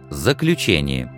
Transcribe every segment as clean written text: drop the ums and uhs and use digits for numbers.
Заключение.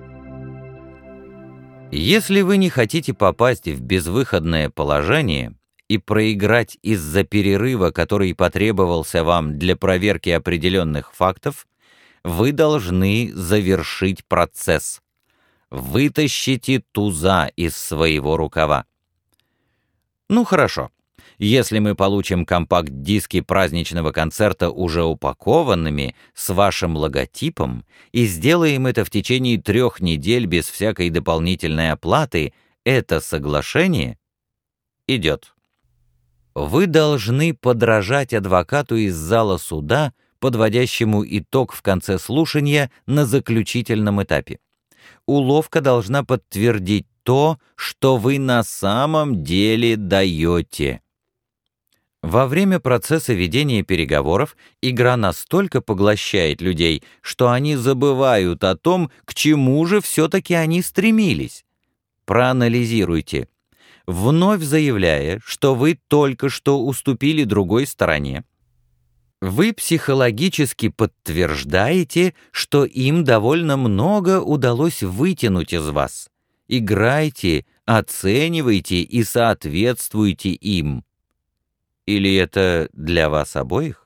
Если вы не хотите попасть в безвыходное положение и проиграть из-за перерыва, который потребовался вам для проверки определенных фактов, вы должны завершить процесс. Вытащите туза из своего рукава. Ну хорошо. Если мы получим компакт-диски праздничного концерта уже упакованными, с вашим логотипом, и сделаем это в течение 3 недель без всякой дополнительной оплаты, это соглашение идет. Вы должны подражать адвокату из зала суда, подводящему итог в конце слушания на заключительном этапе. Уловка должна подтвердить то, что вы на самом деле даете. Во время процесса ведения переговоров игра настолько поглощает людей, что они забывают о том, к чему же все-таки они стремились. Проанализируйте. Вновь заявляя, что вы только что уступили другой стороне, вы психологически подтверждаете, что им довольно много удалось вытянуть из вас. Играйте, оценивайте и соответствуйте им. Или это для вас обоих?